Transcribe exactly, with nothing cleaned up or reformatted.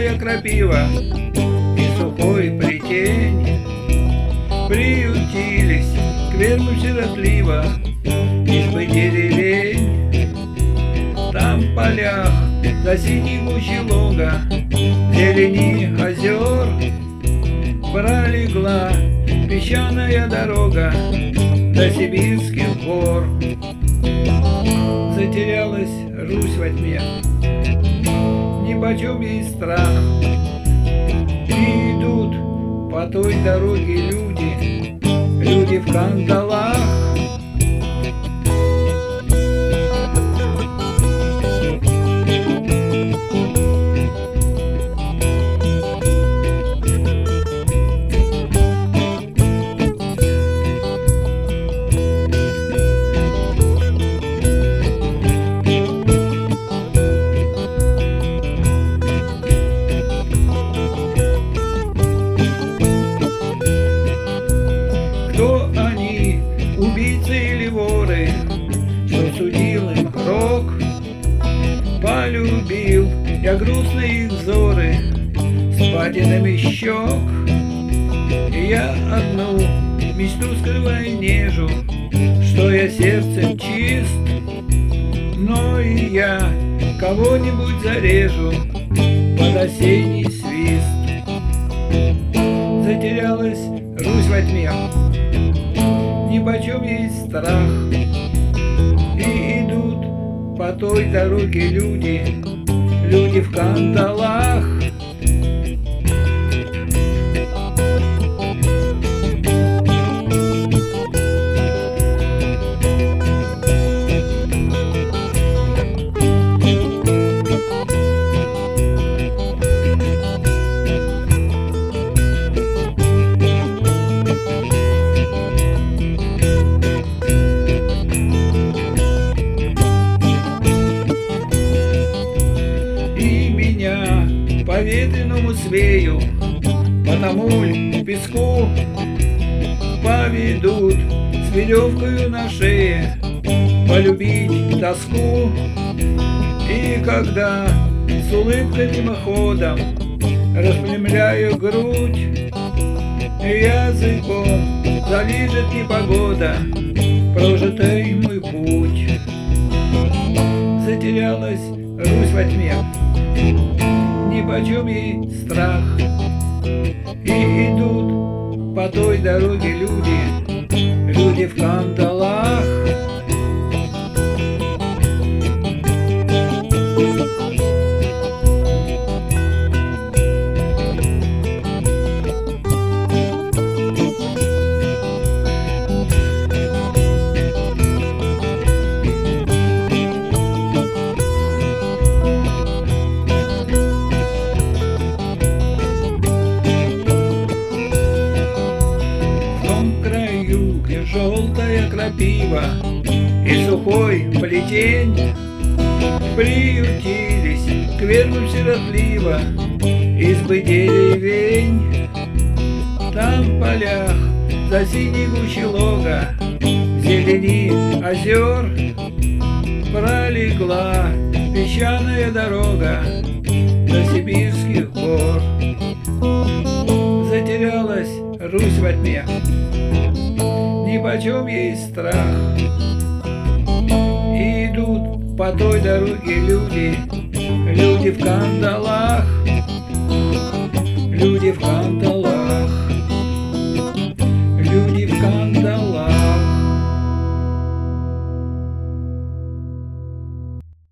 желтая крапива и сухой плетень приютились к вербу сиротливо избы деревень. Там в полях за синей гущей луга зелени озер пролегла песчаная дорога до сибирских гор. Затерялась Русь во тьме, нипочем ей страх, и идут по той дороге люди, люди в кандалах. Кто они, убийцы или воры, что судил им Рок? Полюбил я грустные их взоры с патинами щек. И я одну мечту скрывая нежу, что я сердцем чист, но и я кого-нибудь зарежу под осенний свист. Затерялась Русь во тьме, нипочем ей страх, и идут по той дороге люди, люди в кандалах. По ветреному свею, по тому ль песку поведут с веревкою на шее полюбить тоску. И когда с улыбкой мимоходом распрямляю грудь, языком залижет непогода прожитый мой путь. Затерялась Русь во тьме, нипочем ей страх, и идут по той дороге люди, люди в кандалах. Желтая крапива и сухой плетень приютились к вербам сиротливо избы деревень. Там в полях за синей гущей лога в зелени озер пролегла песчаная дорога до сибирских гор. Затерялась Русь во тьме, нипочем ей страх, и идут по той дороге люди, люди в кандалах, люди в кандалах.